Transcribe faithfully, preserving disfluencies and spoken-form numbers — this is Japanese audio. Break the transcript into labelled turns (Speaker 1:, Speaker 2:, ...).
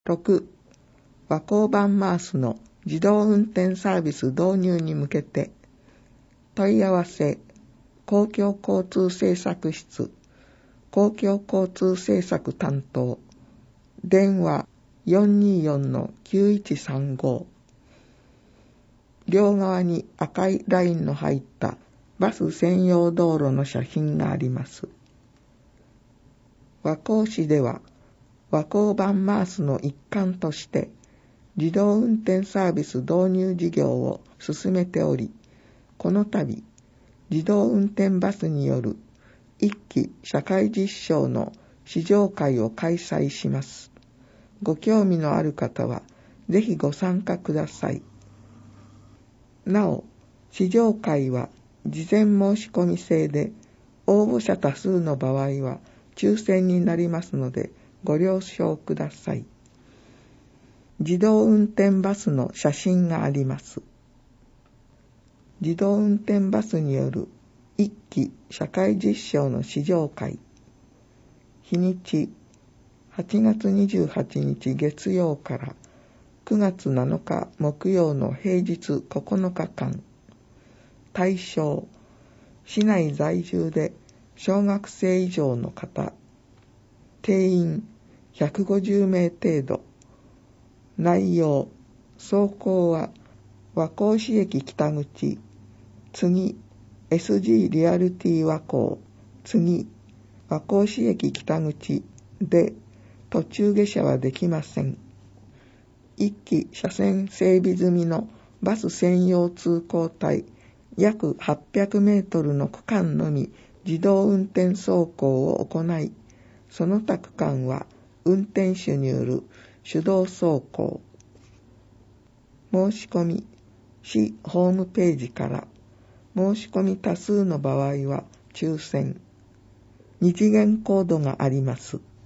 Speaker 1: ろく. 和光版マースの自動運転サービス導入に向けて問い合わせ公共交通政策室公共交通政策担当電話 よんにーよんのきゅういちさんご 両側に赤いラインの入ったバス専用道路の写真があります。和光市では和光版マースの一環として自動運転サービス導入事業を進めており、この度自動運転バスによる一期社会実証の試乗会を開催します。ご興味のある方はぜひご参加ください。なお、試乗会は事前申し込み制で、応募者多数の場合は抽選になりますのでご了承ください。自動運転バスの写真があります。自動運転バスによる一期社会実証の試乗会。日にちはちがつにじゅうはちにち月曜からくがつなのか木曜の平日ここのかかん。対象、市内在住で小学生以上の方。定員ひゃくごじゅうめい程度。内容、走行は和光市駅北口、次 エスジー リアルティ和光、次和光市駅北口で途中下車はできません。一期車線整備済みのバス専用通行帯約はっぴゃくメートルの区間のみ自動運転走行を行い、その他区間は運転手による手動走行。申し込み、市ホームページから。申し込み多数の場合は抽選。二次元コードがあります。